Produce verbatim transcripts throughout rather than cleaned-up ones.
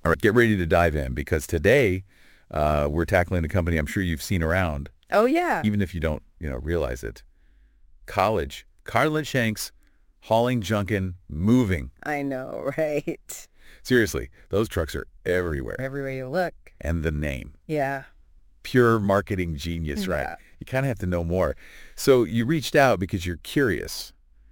All right, get ready to dive in because today uh, we're tackling a company I'm sure you've seen around. Oh, yeah. Even if you don't, you know, realize it. College, Cartledge Shanks, hauling, junkin', moving. I know, right? Seriously, those trucks are everywhere. Everywhere you look. And the name. Yeah. Pure marketing genius, right? Yeah. You kind of have to know more. So you reached out because you're curious.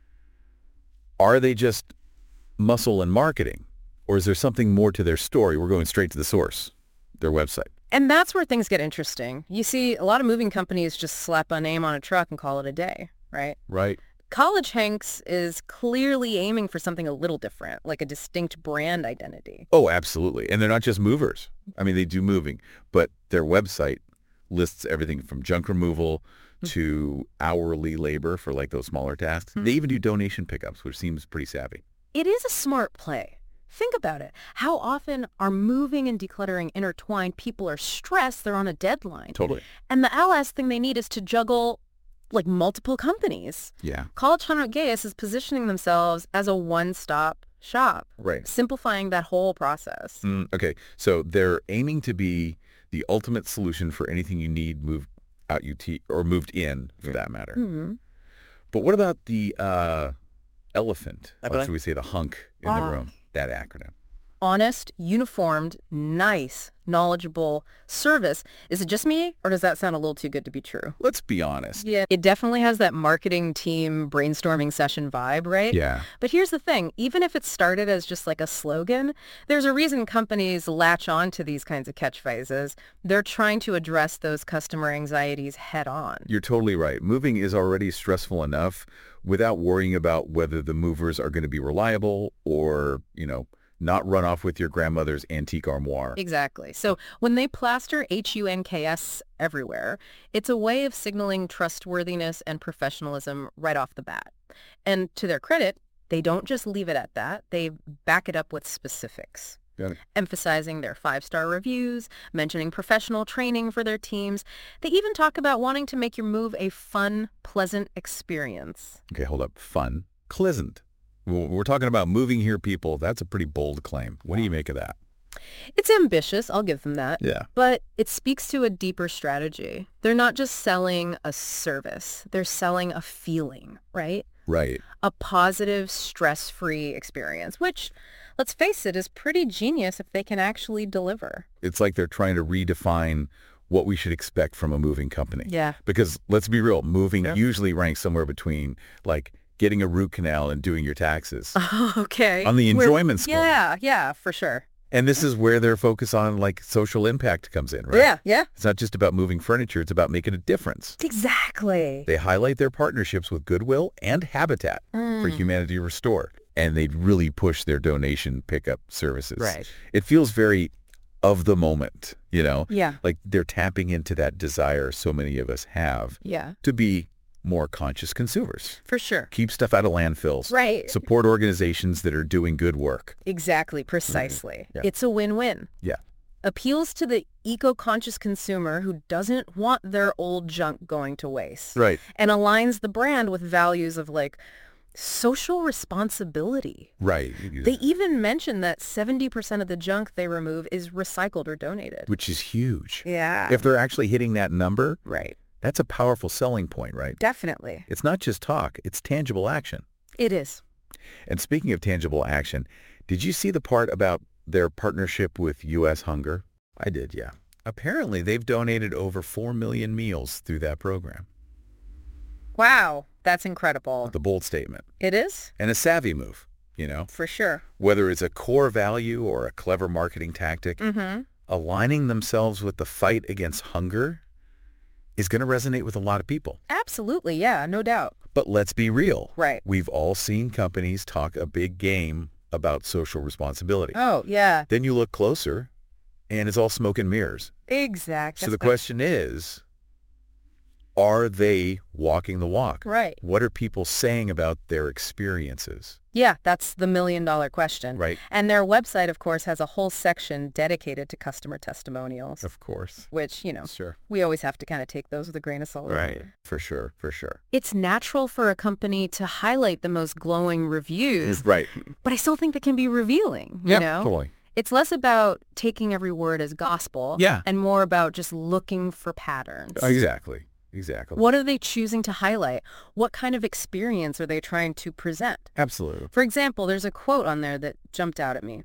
Are they just muscle and marketing? Or is there something more to their story? We're going straight to the source, their website. And that's where things get interesting. You see, a lot of moving companies just slap a name on a truck and call it a day, right? Right. College Hanks is clearly aiming for something a little different, like a distinct brand identity. Oh, absolutely. And they're not just movers. I mean, they do moving, but their website lists everything from junk removal mm-hmm. to hourly labor for like those smaller tasks. Mm-hmm. They even do donation pickups, which seems pretty savvy. It is a smart play. Think about it. How often are moving and decluttering intertwined? People are stressed. They're on a deadline. Totally. And the last thing they need is to juggle like multiple companies. Yeah. College Hunter Gaius is positioning themselves as a one-stop shop. Right. Simplifying that whole process. Mm, okay. So they're aiming to be the ultimate solution for anything you need moved out U T or moved in, for that matter. Mm-hmm. But what about the uh, elephant? I Or should we say the hunk in uh, the room? That acronym. Honest, uniformed, nice, knowledgeable service. Is it just me, or does that sound a little too good to be true? Let's be honest. Yeah, it definitely has that marketing team brainstorming session vibe, right? Yeah. But here's the thing. Even if it started as just like a slogan, there's a reason companies latch on to these kinds of catchphrases. They're trying to address those customer anxieties head on. You're totally right. Moving is already stressful enough without worrying about whether the movers are going to be reliable or, you know, not run off with your grandmother's antique armoire. Exactly. So when they plaster H U N K S everywhere, it's a way of signaling trustworthiness and professionalism right off the bat. And to their credit, they don't just leave it at that. They back it up with specifics. Got it. Emphasizing their five-star reviews, mentioning professional training for their teams. They even talk about wanting to make your move a fun, pleasant experience. Okay, hold up. Fun, pleasant. We're talking about moving here, people. That's a pretty bold claim. What do you make of that? It's ambitious, I'll give them that. Yeah. But it speaks to a deeper strategy. They're not just selling a service. They're selling a feeling, right? Right. A positive, stress-free experience, which, let's face it, is pretty genius if they can actually deliver. It's like they're trying to redefine what we should expect from a moving company. Yeah. Because let's be real, moving Yeah. usually ranks somewhere between like getting a root canal and doing your taxes. Oh, okay. On the We're- enjoyment scale. Yeah, yeah, for sure. And this is where their focus on like social impact comes in, right? Yeah, yeah. It's not just about moving furniture, it's about making a difference. Exactly. They highlight their partnerships with Goodwill and Habitat Mm. for Humanity Restored, and they really push their donation pickup services. Right. It feels very of the moment, you know? Yeah. Like they're tapping into that desire so many of us have Yeah, to be more conscious consumers. for sure. Keep stuff out of landfills. Right. Support organizations that are doing good work. Exactly, precisely. Yeah. It's a win-win. Yeah. Appeals to the eco-conscious consumer who doesn't want their old junk going to waste. Right. And aligns the brand with values of like social responsibility. Right. They even mention that seventy percent of the junk they remove is recycled or donated. Which is huge. Yeah. If they're actually hitting that number, Right. that's a powerful selling point, right? Definitely. It's not just talk, it's tangible action. It is. And speaking of tangible action, did you see the part about their partnership with U S Hunger? I did, yeah. Apparently, they've donated over four million meals through that program. Wow. That's incredible. The bold statement. It is? And a savvy move, you know? For sure. Whether it's a core value or a clever marketing tactic, Mm-hmm. aligning themselves with the fight against hunger is going to resonate with a lot of people. Absolutely. Yeah, no doubt. But let's be real. Right. We've all seen companies talk a big game about social responsibility. Oh, yeah. Then you look closer, and it's all smoke and mirrors. Exactly. So the question is, are they walking the walk? Right. What are people saying about their experiences? Yeah, that's the million dollar question. Right. And their website, of course, has a whole section dedicated to customer testimonials, Of course. which, you know, Sure. we always have to kind of take those with a grain of salt. For sure. For sure. It's natural for a company to highlight the most glowing reviews, Right. but I still think that can be revealing, you know? Totally. It's less about taking every word as gospel Yeah. and more about just looking for patterns. Exactly. Exactly. What are they choosing to highlight? What kind of experience are they trying to present? Absolutely. For example, there's a quote on there that jumped out at me.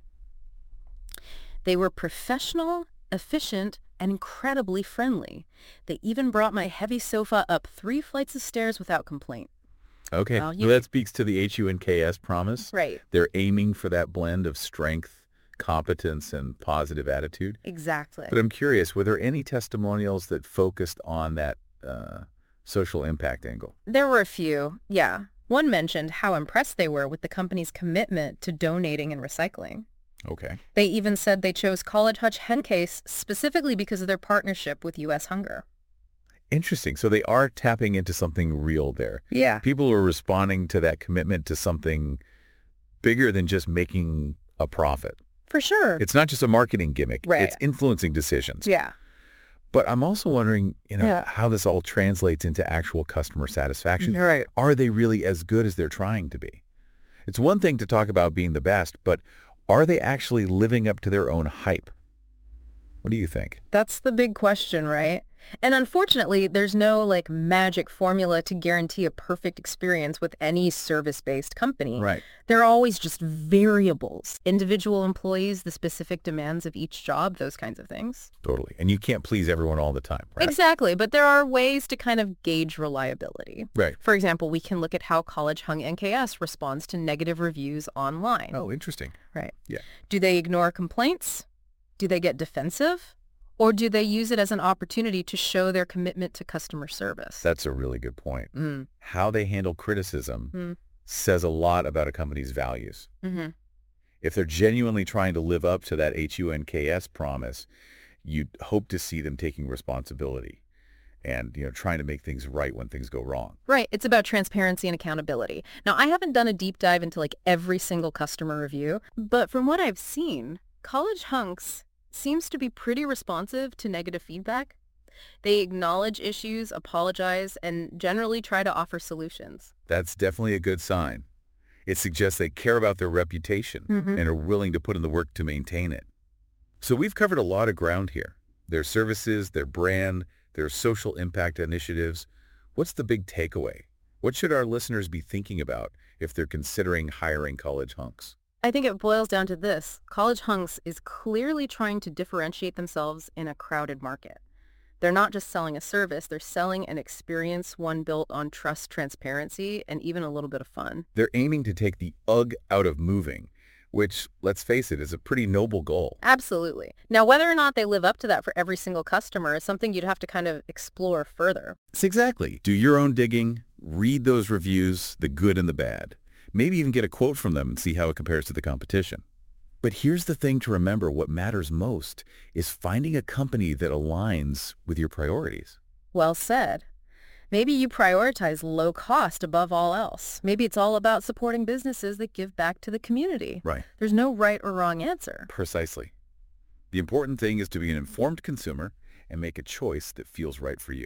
They were professional, efficient, and incredibly friendly. They even brought my heavy sofa up three flights of stairs without complaint. Okay. Well, Well, you- that speaks to the H U N K S promise. Right. They're aiming for that blend of strength, competence, and positive attitude. Exactly. But I'm curious, were there any testimonials that focused on that uh, social impact angle? There were a few, yeah. One mentioned how impressed they were with the company's commitment to donating and recycling. Okay. They even said they chose College Hutch Hencase specifically because of their partnership with U S Hunger. Interesting. So they are tapping into something real there. Yeah. People are responding to that commitment to something bigger than just making a profit. For sure. It's not just a marketing gimmick. Right. It's influencing decisions. Yeah. But I'm also wondering, you know, Yeah. how this all translates into actual customer satisfaction. Right. Are they really as good as they're trying to be? It's one thing to talk about being the best, but are they actually living up to their own hype? What do you think? That's the big question, right? And unfortunately, there's no like magic formula to guarantee a perfect experience with any service-based company. Right. They're always just variables. Individual employees, the specific demands of each job, those kinds of things. Totally. And you can't please everyone all the time, right? Exactly. But there are ways to kind of gauge reliability. Right. For example, we can look at how College Hung N K S responds to negative reviews online. Oh, interesting. Right. Yeah. Do they ignore complaints? Do they get defensive? Or do they use it as an opportunity to show their commitment to customer service? That's a really good point. Mm. How they handle criticism Mm. says a lot about a company's values. Mm-hmm. If they're genuinely trying to live up to that H U N K S promise, you'd hope to see them taking responsibility and, you know, trying to make things right when things go wrong. Right. It's about transparency and accountability. Now, I haven't done a deep dive into like every single customer review, but from what I've seen, College Hunks seems to be pretty responsive to negative feedback. They acknowledge issues, apologize, and generally try to offer solutions. That's definitely a good sign. It suggests they care about their reputation Mhm. and are willing to put in the work to maintain it. So we've covered a lot of ground here. Their services, their brand, their social impact initiatives. What's the big takeaway? What should our listeners be thinking about if they're considering hiring College Hunks? I think it boils down to this. College Hunks is clearly trying to differentiate themselves in a crowded market. They're not just selling a service, they're selling an experience, one built on trust, transparency, and even a little bit of fun. They're aiming to take the ugh out of moving, which, let's face it, is a pretty noble goal. Absolutely. Now, whether or not they live up to that for every single customer is something you'd have to kind of explore further. It's exactly. Do your own digging, read those reviews, the good and the bad. Maybe even get a quote from them and see how it compares to the competition. But here's the thing to remember. What matters most is finding a company that aligns with your priorities. Well said. Maybe you prioritize low cost above all else. Maybe it's all about supporting businesses that give back to the community. Right. There's no right or wrong answer. Precisely. The important thing is to be an informed consumer and make a choice that feels right for you.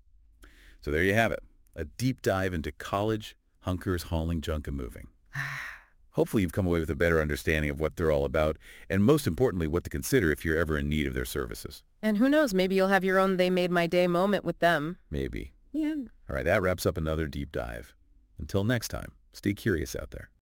So there you have it. A deep dive into College Hunkers Hauling Junk and Moving. Hopefully you've come away with a better understanding of what they're all about, and most importantly, what to consider if you're ever in need of their services. And who knows, maybe you'll have your own They Made My Day moment with them. Maybe. Yeah. All right, that wraps up another deep dive. Until next time, stay curious out there.